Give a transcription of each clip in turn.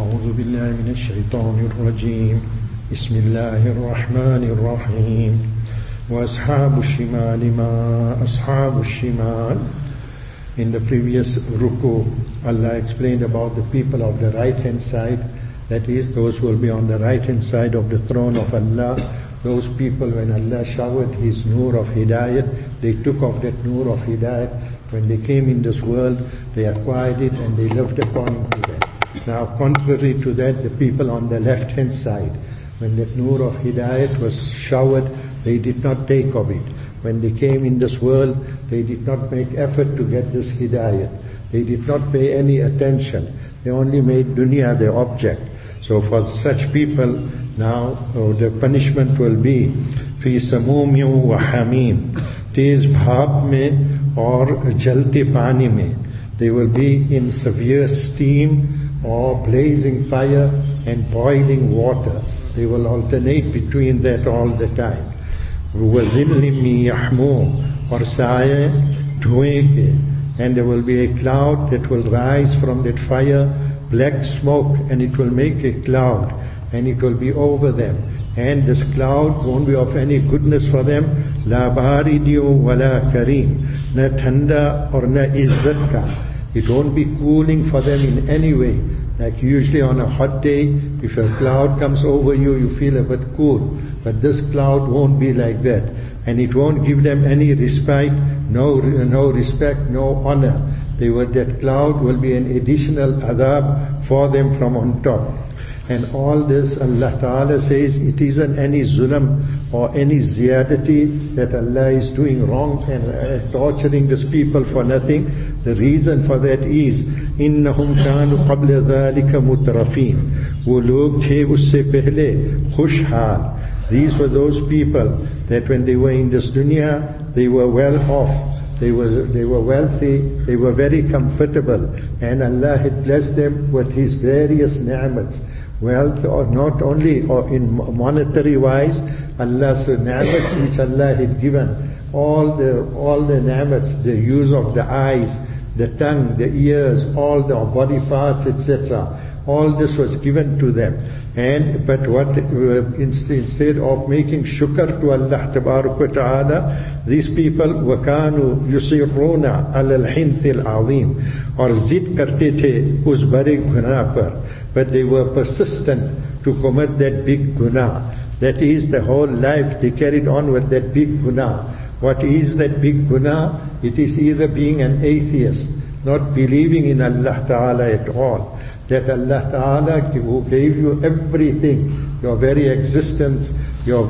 أعوذ بالله من الشيطان الرجيم بسم الله الرحمن الرحيم وأصحاب الشمال ما أصحاب الشمال. In the previous ruku, Allah explained about the people of the right hand side, that is, those who will be on the right hand side of the throne of Allah. Those people, when Allah showered His nur of Hidayat, they took of that nur of Hidayat. When they came in this world, they acquired it and they lived according to that. Now, contrary to that, the people on the left hand side, when that nur of Hidayat was showered, they did not take of it. When they came in this world, they did not make effort to get this Hidayat. They did not pay any attention. They only made dunya their object. So for such people, now the punishment will be fi samum wa hamim, tez bhaap mein aur jalte pani mein. They will be in severe steam or blazing fire and boiling water. They will alternate between that all the time. Wa zillim min yahmum, aur saaye dhuein ke. And there will be a cloud that will rise from that fire, black smoke, and it will make a cloud, and it will be over them. And this cloud won't be of any goodness for them. La baridiyo wala kareem, na thanda or na izzat ka. It won't be cooling for them in any way. Like usually on a hot day, if a cloud comes over you, you feel a bit cool. But this cloud won't be like that. And it won't give them any respite, no respect, no honor. That cloud will be an additional adab for them from on top. And all this, Allah Ta'ala says, it isn't any zulm or any ziyadati that Allah is doing wrong and torturing these people for nothing. The reason for that is, إِنَّهُمْ كَانُوا قَبْلَ ذَلِكَ مُتْرَفِينَ. वो लोग थे उससे पहले खुशहाल. These were those people that when they were in this dunya, they were well off. They were wealthy, they were very comfortable, and Allah had blessed them with His various ni'mats. Wealth, or not only or in monetary wise, Allah's ni'mats which Allah had given, all the ni'mats, the use of the eyes, the tongue, the ears, all the body parts, etc. All this was given to them. But instead of making shukr to Allah Tabarak wa Ta'ala, these people وَكَانُوا يُصِرُّونَ عَلَى الْحِنْثِ الْعَظِيمِ, or zid karte the us bade gunah par. But they were persistent to commit that big gunah. That is, the whole life they carried on with that big gunah. What is that big gunah? It is either being an atheist, not believing in Allah Ta'ala at all. That Allah Ta'ala who gave you everything, your very existence, your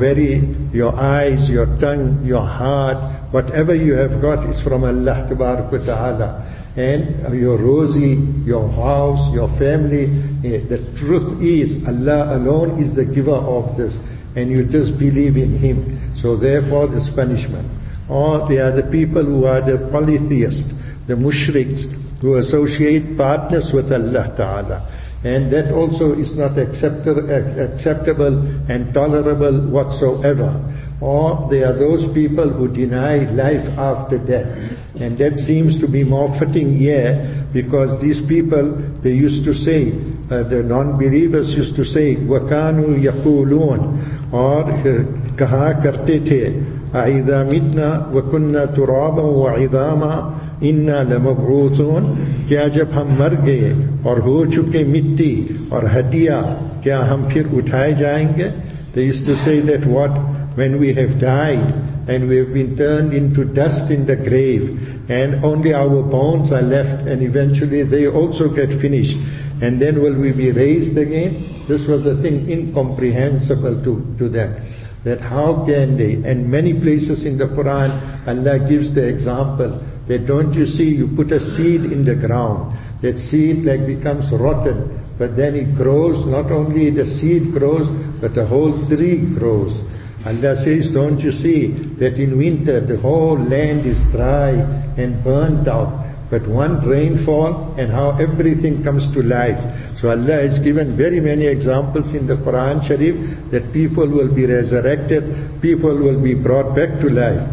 eyes, your tongue, your heart, whatever you have got is from Allah Ta'ala. And your rosy, your house, your family, the truth is Allah alone is the giver of this, and you just believe in Him. So therefore this punishment. Or they are the people who are the polytheists, the mushriks, who associate partners with Allah Ta'ala. And that also is not acceptable and tolerable whatsoever. Or they are those people who deny life after death. And that seems to be more fitting here, because these people, they used to say, the non-believers used to say, وَكَانُوا يَقُولُونَ, or kaha karte the, أَإِذَا مِتْنَا وَكُنَّا تُرَابًا وَعِظَامًا इन्ना लमबरूथून, क्या जब हम मर गए और हो चुके मिट्टी और हड्डियां, क्या हम फिर उठाए जाएंगे? They used to say that when we have died and we have been turned into dust in the grave and only our bones are left, and eventually they also get finished, and then will we be raised again? This was a thing incomprehensible to them. That how can they? And many places in the Quran Allah gives the example that, don't you see, you put a seed in the ground, that seed becomes rotten, but then it grows, not only the seed grows, but the whole tree grows. Allah says, don't you see that in winter the whole land is dry and burnt out, but one rainfall and how everything comes to life. So Allah has given very many examples in the Quran Sharif that people will be resurrected, people will be brought back to life.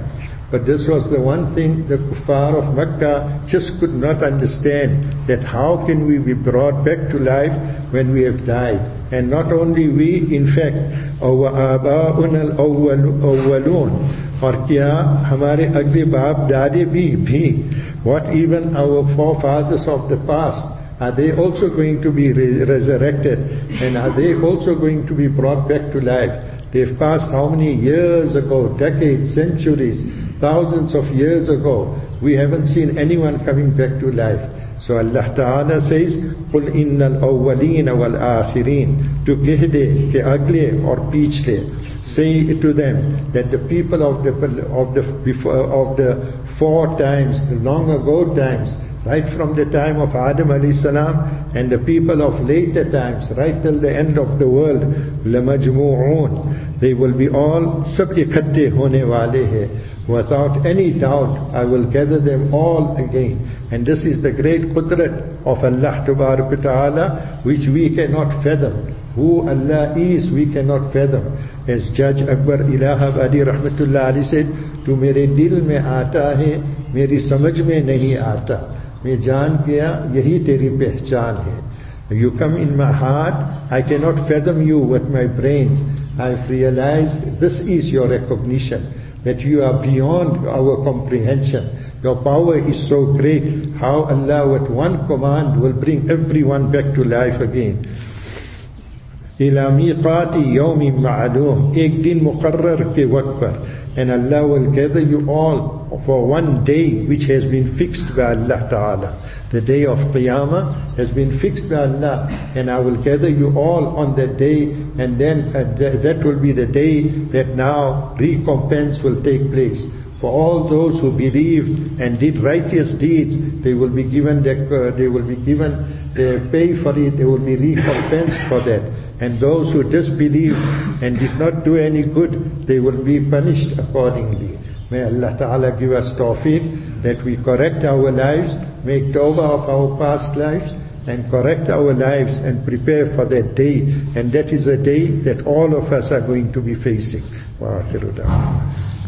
But this was the one thing the kuffar of Makkah just could not understand, that how can we be brought back to life when we have died? And not only we, in fact, our aba'un al-awwalun, और क्या हमारे अगले बाप दादे भी what even our forefathers of the past, are they also going to be resurrected, and are they also going to be brought back to life? They've passed how many years ago, decades, centuries, thousands of years ago. We haven't seen anyone coming back to life. So Allah Ta'ala says, قُلْ إِنَّ الْأَوَّلِينَ وَالْآخِرِينَ To keh de ke agle or pichhle. Say to them that the people of the four times, the long ago times, right from the time of Adam alayhi salam, and the people of later times, right till the end of the world, لَمَجْمُوعُونَ They will be all sab ikhatte hone wale hai. Without any doubt, I will gather them all again. And this is the great qudrat of Allah Tabaraka Ta'ala, which we cannot fathom. Who Allah is, we cannot fathom. As Judge Akbar Ilahabadi Rahmatullah Ali said, Tu mere dil mein aata hai, meri samajh mein nahi aata. Main jaan gaya, yahi teri pehchan hai. You come in my heart, I cannot fathom you with my brains. I've realized this is your recognition, that you are beyond our comprehension. Your power is so great, how Allah with one command will bring everyone back to life again. إِلَى مِيقَاتِ يَوْمٍ مَعْلُومٍ Ek din muqarrar ke waqt par. And Allah will gather you all for one day which has been fixed by Allah Ta'ala. The day of Qiyamah has been fixed by Allah, and I will gather you all on that day, and then that will be the day that now recompense will take place. For all those who believed and did righteous deeds, they will be given their pay for it, they will be recompensed for that. And those who disbelieved and did not do any good, they will be punished accordingly. May Allah Ta'ala give us tawfiq that we correct our lives, make tawbah of our past lives, and correct our lives and prepare for that day. And that is a day that all of us are going to be facing. Wa akhiru da'wana.